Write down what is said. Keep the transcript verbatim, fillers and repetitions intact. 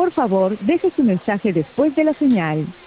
Por favor, deje su mensaje después de la señal.